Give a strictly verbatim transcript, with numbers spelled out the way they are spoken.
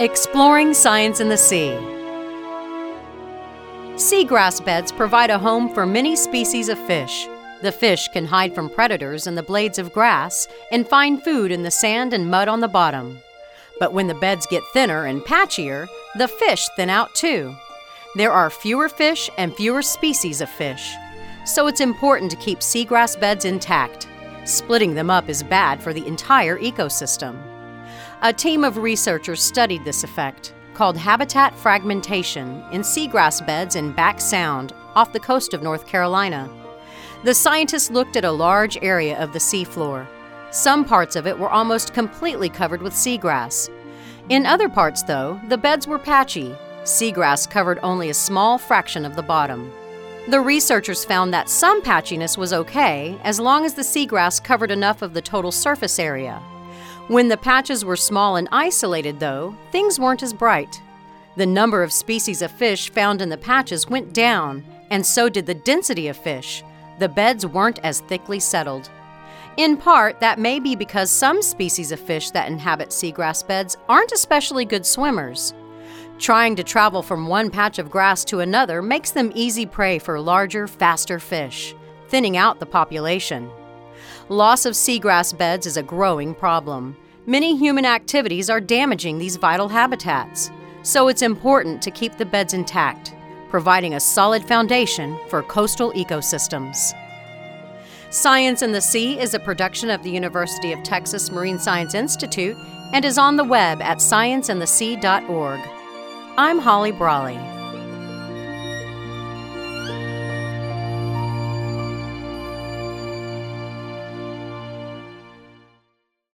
Exploring Science in the Sea. Seagrass beds provide a home for many species of fish. The fish can hide from predators in the blades of grass and find food in the sand and mud on the bottom. But when the beds get thinner and patchier, the fish thin out too. There are fewer fish and fewer species of fish. So it's important to keep seagrass beds intact. Splitting them up is bad for the entire ecosystem. A team of researchers studied this effect, called habitat fragmentation, in seagrass beds in Back Sound, off the coast of North Carolina. The scientists looked at a large area of the seafloor. Some parts of it were almost completely covered with seagrass. In other parts, though, the beds were patchy. Seagrass covered only a small fraction of the bottom. The researchers found that some patchiness was okay as long as the seagrass covered enough of the total surface area. When the patches were small and isolated, though, things weren't as bright. The number of species of fish found in the patches went down, and so did the density of fish. The beds weren't as thickly settled. In part, that may be because some species of fish that inhabit seagrass beds aren't especially good swimmers. Trying to travel from one patch of grass to another makes them easy prey for larger, faster fish, thinning out the population. Loss of seagrass beds is a growing problem. Many human activities are damaging these vital habitats, so it's important to keep the beds intact, providing a solid foundation for coastal ecosystems. Science in the Sea is a production of the University of Texas Marine Science Institute and is on the web at science in the sea dot org. I'm Holly Brawley.